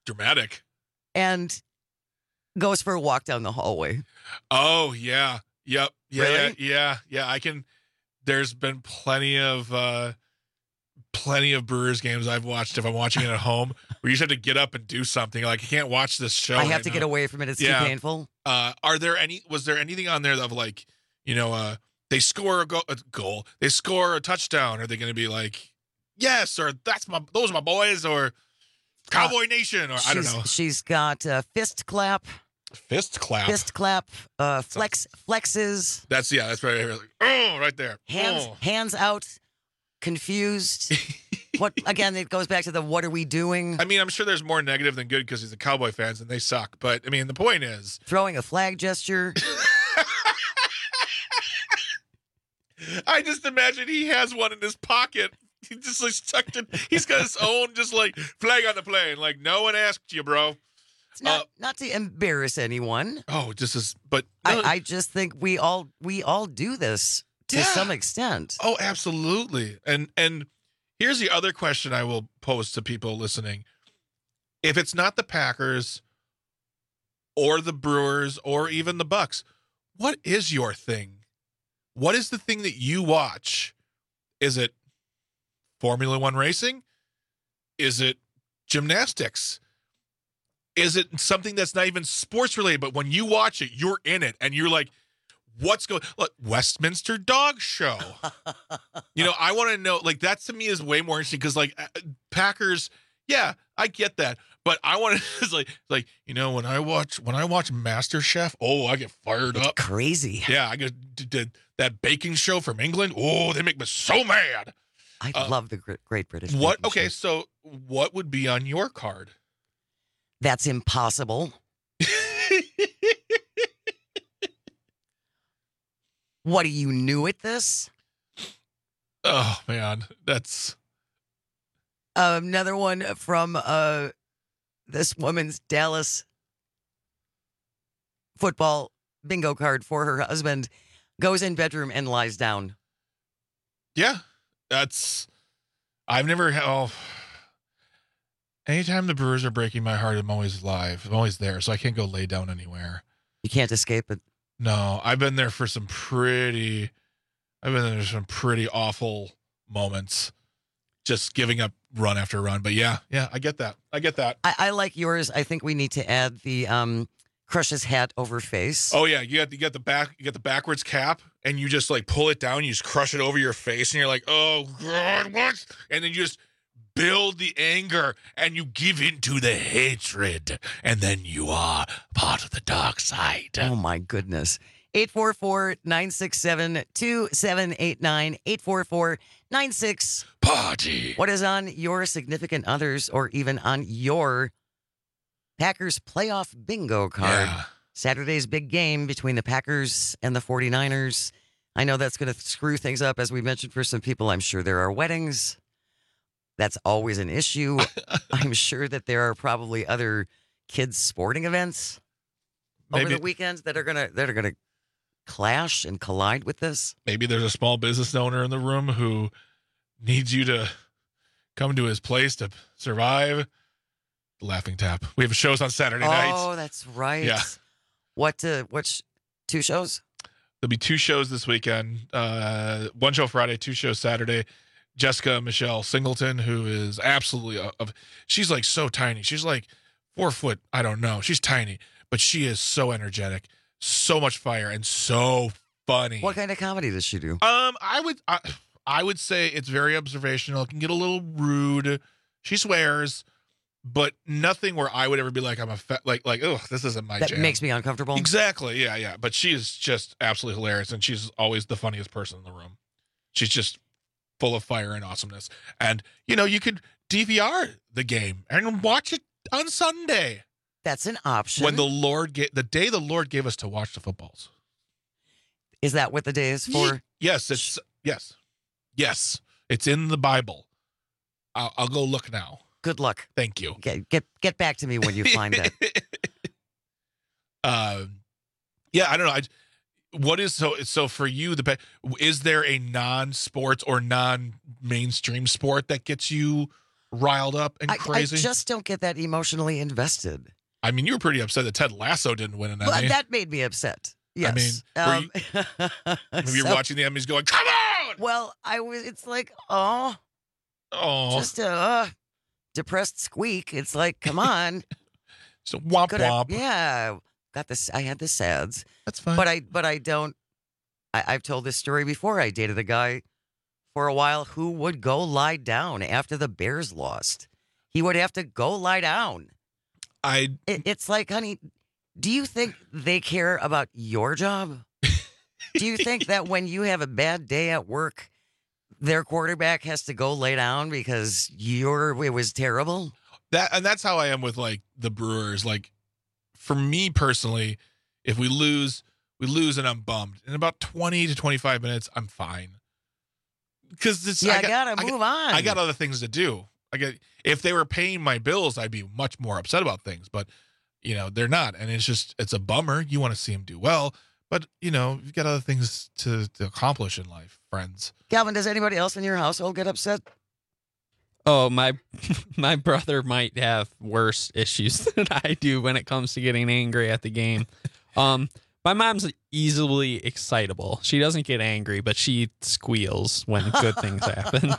Dramatic. And goes for a walk down the hallway. Oh, yeah. Yep. Yeah, Really? yeah. I can. There's been plenty of Brewers games I've watched if I'm watching it at home where you just have to get up and do something. Like, I can't watch this show. I have to get away from it. It's too painful. Was there anything on there of like, they score a goal, they score a touchdown? Are they going to be like, yes, or those are my boys, or Cowboy Nation, or I don't know. She's got fist clap. Fist clap. Flexes. That's right. Like, oh, right there. Hands out. Confused. What again? It goes back to the what are we doing? I mean, I'm sure there's more negative than good because he's a Cowboy fans and they suck. But I mean, the point is throwing a flag gesture. I just imagine he has one in his pocket. He just like tucked it. He's got his own just like flag on the plane. Like no one asked you, bro. It's not to embarrass anyone. Oh, just as but I just think we all do this to some extent. Oh, absolutely. And here's the other question I will pose to people listening. If it's not the Packers or the Brewers or even the Bucks, what is your thing? What is the thing that you watch? Is it Formula One racing? Is it gymnastics? Is it something that's not even sports related, but when you watch it, you're in it and you're like, what's going on? Westminster Dog Show. I want to know, like, that to me is way more interesting because, like, Packers, yeah, I get that. But I want to, it's like, when I watch MasterChef, oh, I get fired up. Crazy. Yeah, I get that baking show from England. Oh, they make me so mad. I love the Great British. Okay, so what would be on your card? That's impossible. What, are you new at this? Oh, man. That's... Another one from this woman's Dallas football bingo card for her husband. Goes in bedroom and lies down. Yeah. That's... I've never... Anytime the Brewers are breaking my heart, I'm always live. I'm always there, so I can't go lay down anywhere. You can't escape it. No, I've been there for some pretty awful moments, just giving up run after run. But yeah, I get that. I like yours. I think we need to add the crushes hat over face. Oh yeah, you got the backwards cap, and you just like pull it down. You just crush it over your face, and you're like, oh God, what? And then you just build the anger and you give into the hatred, and then you are part of the dark side. Oh my goodness. 844-967-2789 844-96 Party. What is on your significant others or even on your Packers playoff bingo card? Yeah. Saturday's big game between the Packers and the 49ers. I know that's going to screw things up, as we mentioned, for some people. I'm sure there are weddings. That's always an issue. I'm sure that there are probably other kids' sporting events over the weekends that are gonna clash and collide with this. Maybe there's a small business owner in the room who needs you to come to his place to survive. Laughing Tap. We have shows on Saturday nights. Oh, that's right. Yeah. What's 2 shows? There'll be 2 shows this weekend. 1 show Friday, 2 shows Saturday. Jessica Michelle Singleton, who is absolutely she's like so tiny. She's like 4 foot. I don't know. She's tiny, but she is so energetic, so much fire, and so funny. What kind of comedy does she do? I would say it's very observational. It can get a little rude. She swears, but nothing where I would ever be like, I'm oh, this isn't my jam. That makes me uncomfortable. Exactly. Yeah. But she is just absolutely hilarious, and she's always the funniest person in the room. She's just full of fire and awesomeness. And, you could DVR the game and watch it on Sunday. That's an option. When the day the Lord gave us to watch the footballs. Is that what the day is for? Yes. Yes. It's in the Bible. I'll go look now. Good luck. Thank you. Get back to me when you find that. Yeah, I don't know. What is so for you? Is there a non-sports or non-mainstream sport that gets you riled up and crazy. I just don't get that emotionally invested. I mean, you were pretty upset that Ted Lasso didn't win an Emmy. Well, that made me upset. Yes. I mean, maybe you're watching the Emmys going, come on! Well, it's like, just a depressed squeak. It's like, come on. So womp womp. Yeah. Got this. I had the SADS. That's fine. But I don't. I've told this story before. I dated a guy for a while who would go lie down after the Bears lost. He would have to go lie down. It's like, honey, do you think they care about your job? Do you think that when you have a bad day at work, their quarterback has to go lay down because it was terrible? That's how I am with like the Brewers. Like for me personally, if we lose and I'm bummed. In about 20 to 25 minutes, I'm fine. Because I gotta move on. I got other things to do. If they were paying my bills, I'd be much more upset about things. But they're not, and it's a bummer. You want to see them do well, but you've got other things to accomplish in life, friends. Calvin, does anybody else in your household get upset? Oh, my brother might have worse issues than I do when it comes to getting angry at the game. My mom's easily excitable. She doesn't get angry, but she squeals when good things happen.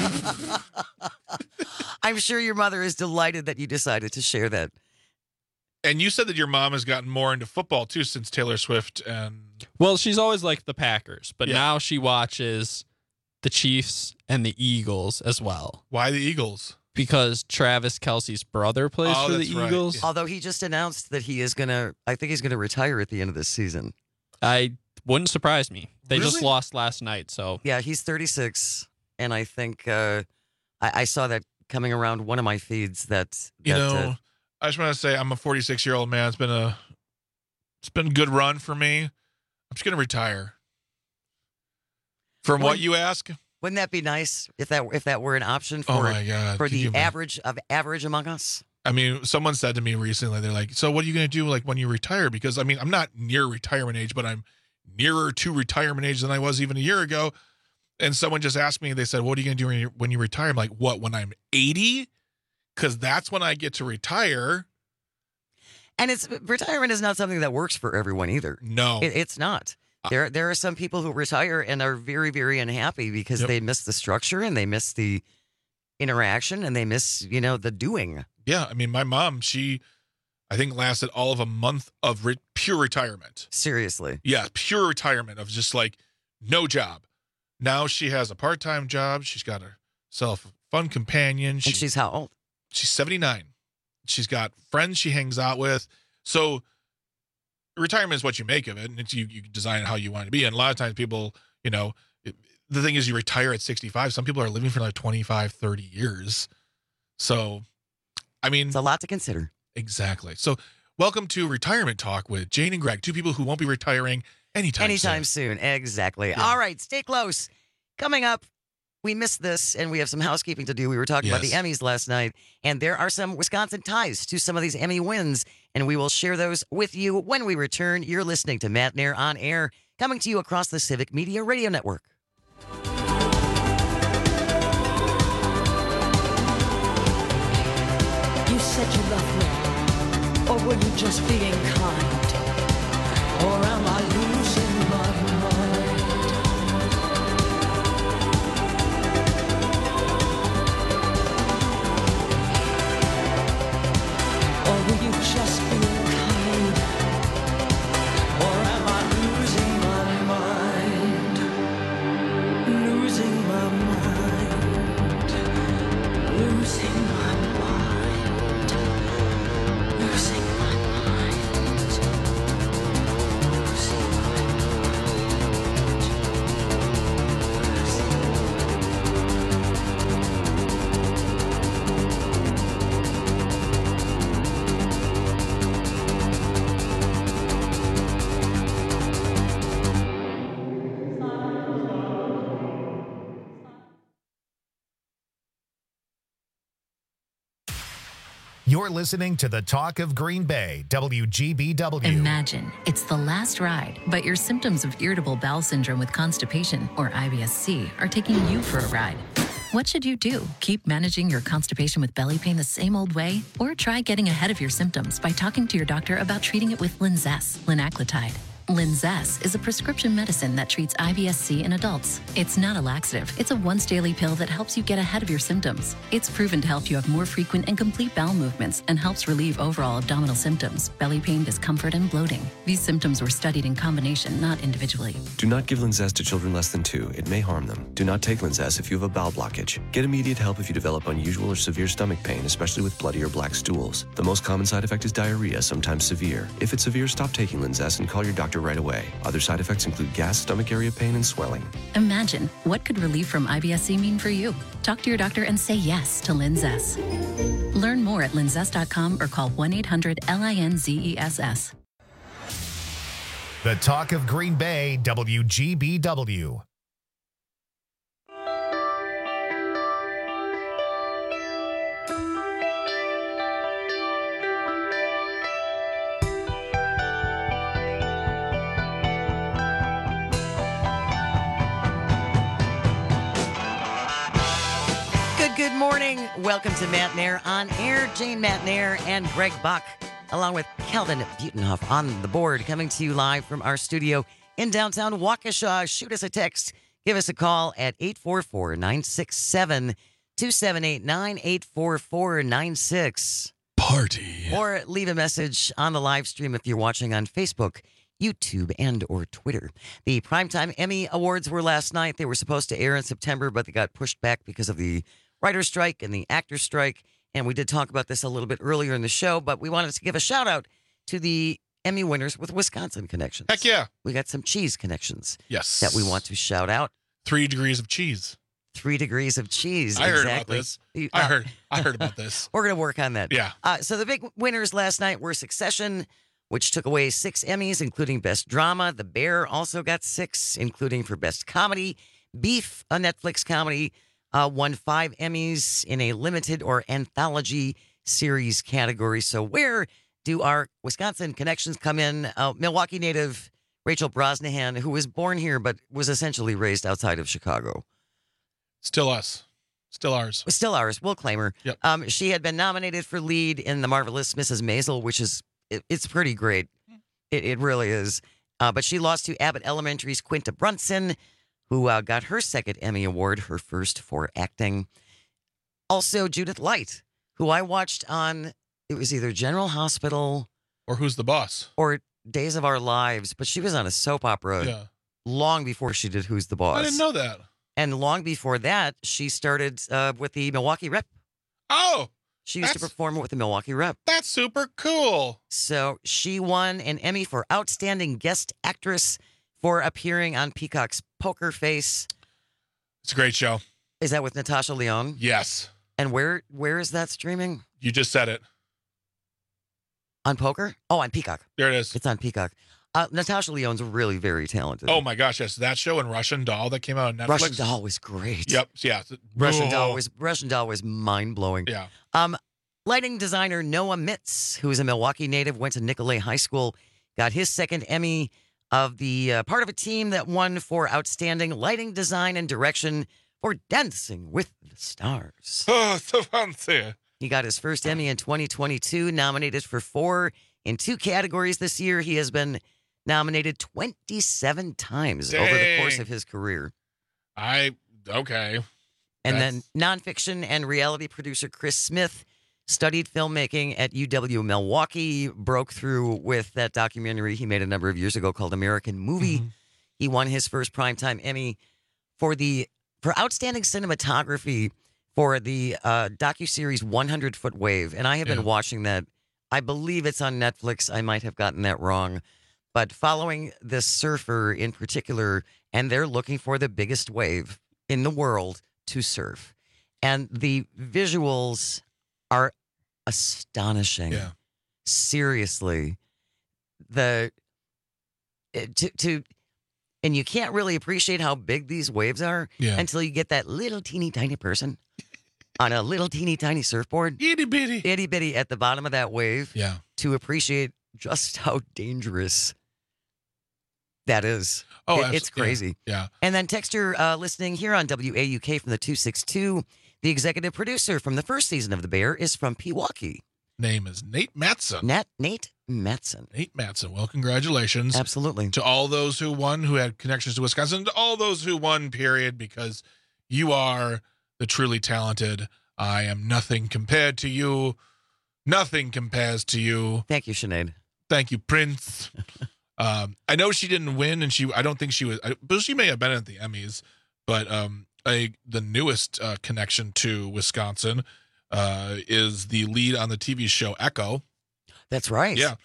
I'm sure your mother is delighted that you decided to share that. And you said that your mom has gotten more into football, too, since Taylor Swift and... Well, she's always liked the Packers, but now she watches the Chiefs and the Eagles as well. Why the Eagles? Because Travis Kelce's brother plays for the Eagles. Right. Although he just announced that he's going to retire at the end of this season. I wouldn't surprise me. They just lost last night, so. Yeah, he's 36, and I think I saw that coming around one of my feeds I just want to say I'm a 46-year-old man. It's been a good run for me. I'm just going to retire. From what you ask? Wouldn't that be nice if that were an option for the average among us? I mean, someone said to me recently, they're like, so what are you going to do like when you retire? Because I mean, I'm not near retirement age, but I'm nearer to retirement age than I was even a year ago. And someone just asked me, they said, what are you going to do when you retire? I'm like, what, when I'm 80? Because that's when I get to retire. And retirement is not something that works for everyone either. No. It's not. There are some people who retire and are very, very unhappy because they miss the structure and they miss the interaction and they miss, the doing. Yeah. I mean, my mom, I think lasted all of a month of pure retirement. Seriously. Yeah. Pure retirement of just like no job. Now she has a part-time job. She's got herself a fun companion. And she's how old? She's 79. She's got friends she hangs out with. So retirement is what you make of it, and you can design it how you want it to be. And a lot of times people, the thing is you retire at 65. Some people are living for like 25, 30 years. So, I mean. It's a lot to consider. Exactly. So welcome to Retirement Talk with Jane and Greg, two people who won't be retiring anytime soon. Exactly. Yeah. All right, stay close. Coming up, we missed this, and we have some housekeeping to do. We were talking about the Emmys last night, and there are some Wisconsin ties to some of these Emmy wins, and we will share those with you when we return. You're listening to Matt Nair on Air, coming to you across the Civic Media Radio Network. You said you loved me, or were you just being kind? Or am I losing my mind? Or were you just being kind? Or am I losing my mind? Losing my mind. Losing my mind. Losing my mind. Losing You're listening to the Talk of Green Bay, WGBW. Imagine it's the last ride, but your symptoms of irritable bowel syndrome with constipation, or IBS-C, are taking you for a ride. What should you do? Keep managing your constipation with belly pain the same old way? Or try getting ahead of your symptoms by talking to your doctor about treating it with Linzess, linaclotide. Linzess is a prescription medicine that treats IBS-C in adults. It's not a laxative. It's a once-daily pill that helps you get ahead of your symptoms. It's proven to help you have more frequent and complete bowel movements and helps relieve overall abdominal symptoms, belly pain, discomfort, and bloating. These symptoms were studied in combination, not individually. Do not give Linzess to children less than 2. It may harm them. Do not take Linzess if you have a bowel blockage. Get immediate help if you develop unusual or severe stomach pain, especially with bloody or black stools. The most common side effect is diarrhea, sometimes severe. If it's severe, stop taking Linzess and call your doctor right away. Other side effects include gas, stomach area pain, and swelling. Imagine, what could relief from IBS-C mean for you? Talk to your doctor and say yes to Linzess. Learn more at linzess.com or call 1-800-LINZESS. The talk of Green Bay, WGBW. Good morning. Welcome to Matt Nair on air. Jane Matt Nair and Greg Buck, along with Kelvin Butenhoff on the board, coming to you live from our studio in downtown Waukesha. Shoot us a text. Give us a call at 844-967-2789, 844-96. Party. Or leave a message on the live stream if you're watching on Facebook, YouTube, and or Twitter. The Primetime Emmy Awards were last night. They were supposed to air in September, but they got pushed back because of the writer's strike and the actor's strike. And we did talk about this a little bit earlier in the show, but we wanted to give a shout out to the Emmy winners with Wisconsin connections. Heck yeah. We got some cheese connections. Yes. That we want to shout out. 3 degrees of cheese. 3 degrees of cheese. I heard exactly. about this. I heard about this. We're going to work on that. Yeah. So the big winners last night were Succession, which took away 6 Emmys, including Best Drama. The Bear also got 6, including for Best Comedy. Beef, a Netflix comedy, won 5 Emmys in a limited or anthology series category. So where do our Wisconsin connections come in? Milwaukee native Rachel Brosnahan, who was born here but was essentially raised outside of Chicago. Still us. Still ours. Still ours. We'll claim her. Yep. She had been nominated for lead in The Marvelous Mrs. Maisel, which is, it's pretty great. It really is. But she lost to Abbott Elementary's Quinta Brunson, who got her 2nd Emmy Award, her first for acting. Also, Judith Light, who I watched on, it was either General Hospital. Or Who's the Boss. Or Days of Our Lives. But she was on a soap opera long before she did Who's the Boss. I didn't know that. And long before that, she started with the Milwaukee Rep. Oh! She used to perform with the Milwaukee Rep. That's super cool. So she won an Emmy for Outstanding Guest Actress for appearing on Peacock's Poker Face. It's a great show. Is that with Natasha Lyonne? Yes. And where is that streaming? You just said it. On Poker? Oh, on Peacock. There it is. It's on Peacock. Natasha Lyonne's really very talented. Oh my gosh, yes. That show and Russian Doll that came out on Netflix. Russian Doll was great. Yep. Yeah. Russian Doll was mind-blowing. Yeah. Lighting designer Noah Mitz, who is a Milwaukee native, went to Nicolet High School, got his 2nd Emmy of the part of a team that won for outstanding lighting design and direction for Dancing with the Stars. Oh, so fancy. He got his first Emmy in 2022, nominated for 4 in 2 categories this year. He has been nominated 27 times over the course of his career. Okay. And then nonfiction and reality producer Chris Smith studied filmmaking at UW Milwaukee, broke through with that documentary he made a number of years ago called American Movie. Mm-hmm. He won his first Primetime Emmy for outstanding cinematography for the docuseries 100 Foot Wave. And I have been watching that. I believe it's on Netflix. I might have gotten that wrong. But following this surfer in particular, and they're looking for the biggest wave in the world to surf. And the visuals are astonishing. Yeah. Seriously. And you can't really appreciate how big these waves are until you get that little teeny tiny person on a little teeny tiny surfboard. Itty bitty at the bottom of that wave. Yeah. To appreciate just how dangerous That is. Oh, it's crazy. Yeah. And then texter listening here on WAUK from the 262, the executive producer from the first season of The Bear is from Pewaukee. Name is Nate Matson. Nate Matson. Nate Matson. Well, congratulations. Absolutely. To all those who won, who had connections to Wisconsin, to all those who won, period, because you are the truly talented. I am nothing compared to you. Nothing compares to you. Thank you, Sinead. Thank you, Prince. I know she didn't win, and I don't think she was, but she may have been at the Emmys. But the newest connection to Wisconsin is the lead on the TV show Echo. That's right. Yeah.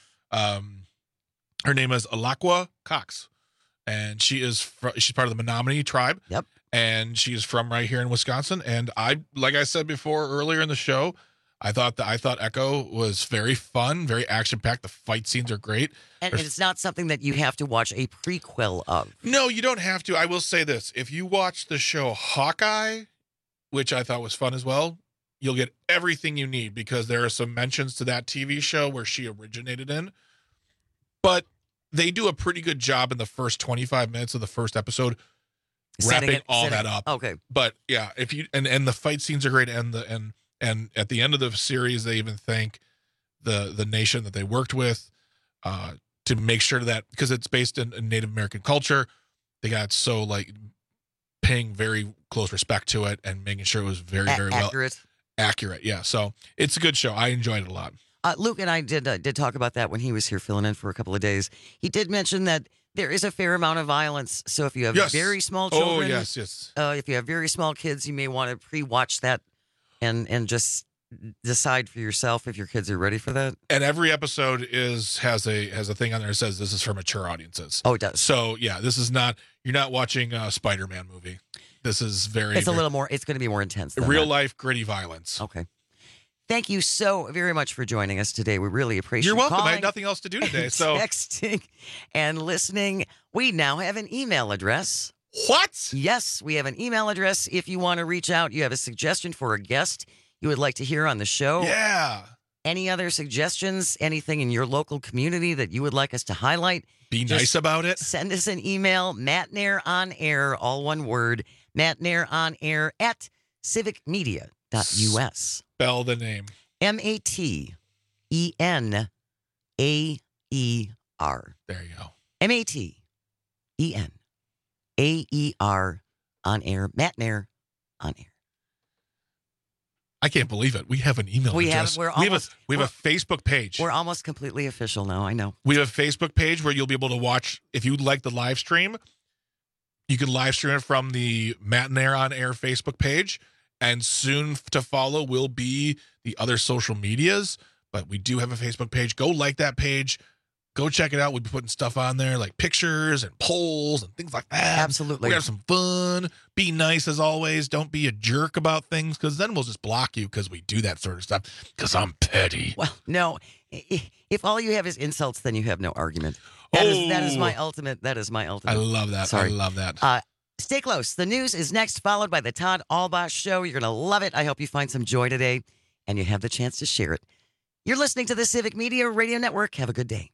Her name is Alakwa Cox, and she's part of the Menominee tribe. Yep. And she's from right here in Wisconsin. And like I said before earlier in the show, I thought Echo was very fun, very action packed. The fight scenes are great. And it's not something that you have to watch a prequel of. No, you don't have to. I will say this: if you watch the show Hawkeye, which I thought was fun as well, you'll get everything you need, because there are some mentions to that TV show where she originated in. But they do a pretty good job in the first 25 minutes of the first episode wrapping all that up. Okay. But yeah, if you and the fight scenes are great, and at the end of the series, they even thank the nation that they worked with to make sure that, because it's based in Native American culture, they got so paying very close respect to it and making sure it was very accurate. Accurate, yeah. So it's a good show. I enjoyed it a lot. Luke and I did talk about that when he was here filling in for a couple of days. He did mention that there is a fair amount of violence. So if you have very small children, if you have very small kids, you may want to pre-watch that and just decide for yourself if your kids are ready for that. And every episode has a thing on there that says this is for mature audiences. Oh, it does. So yeah, this is not, you're not watching a Spider-Man movie. This is it's a little more, it's going to be more intense than real that. life gritty violence. Okay. Thank you so very much for joining us today. We really appreciate You're welcome. calling, I had nothing else to do today. So texting and listening. We now have an email address. What? Yes, we have an email address. If you want to reach out, you have a suggestion for a guest you would like to hear on the show. Yeah. Any other suggestions? Anything in your local community that you would like us to highlight? Be nice about it. Send us an email, mattnair.on-air, all one word, mattnair.on-air at civicmedia.us. Spell the name. MATENAER. There you go. MATENAER on air. Matt Nair on air. I can't believe it. We have an email address. We have a Facebook page. We're almost completely official now. I know. We have a Facebook page where you'll be able to watch. If you'd like the live stream, you can live stream it from the Matt Nair on air Facebook page. And soon to follow will be the other social medias. But we do have a Facebook page. Go like that page. Go check it out. We'll be putting stuff on there like pictures and polls and things like that. Absolutely. We have some fun. Be nice as always. Don't be a jerk about things, because then we'll just block you because we do that sort of stuff, because I'm petty. Well, no. If all you have is insults, then you have no argument. That is my ultimate. That is my ultimate. I love that. Sorry. I love that. Stay close. The news is next, followed by the Todd Albaugh Show. You're going to love it. I hope you find some joy today, and you have the chance to share it. You're listening to the Civic Media Radio Network. Have a good day.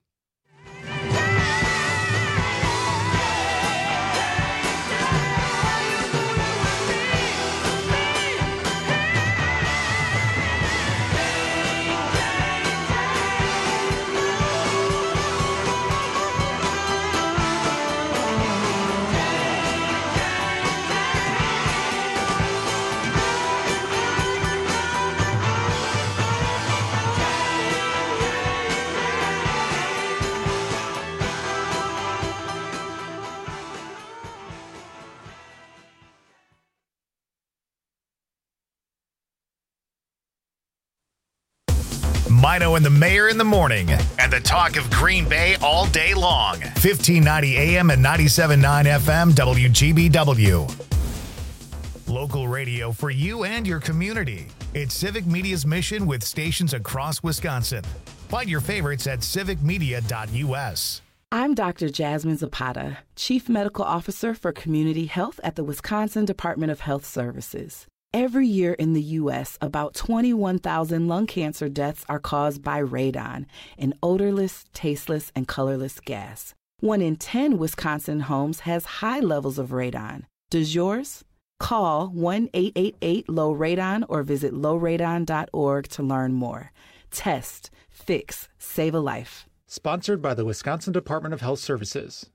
Mino and the Mayor in the morning, and the talk of Green Bay all day long. 1590 AM and 97.9 FM WGBW. Local radio for you and your community. It's Civic Media's mission with stations across Wisconsin. Find your favorites at civicmedia.us. I'm Dr. Jasmine Zapata, Chief Medical Officer for Community Health at the Wisconsin Department of Health Services. Every year in the U.S., about 21,000 lung cancer deaths are caused by radon, an odorless, tasteless, and colorless gas. 1 in 10 Wisconsin homes has high levels of radon. Does yours? Call 1-888-LOW-RADON or visit lowradon.org to learn more. Test, fix, save a life. Sponsored by the Wisconsin Department of Health Services.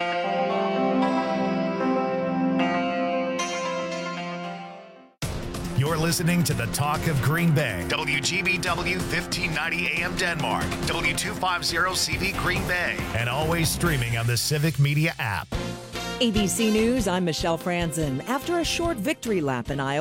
You're listening to the Talk of Green Bay. WGBW 1590 AM Denmark. W250CV Green Bay. And always streaming on the Civic Media app. ABC News, I'm Michelle Franzen. After a short victory lap in Iowa,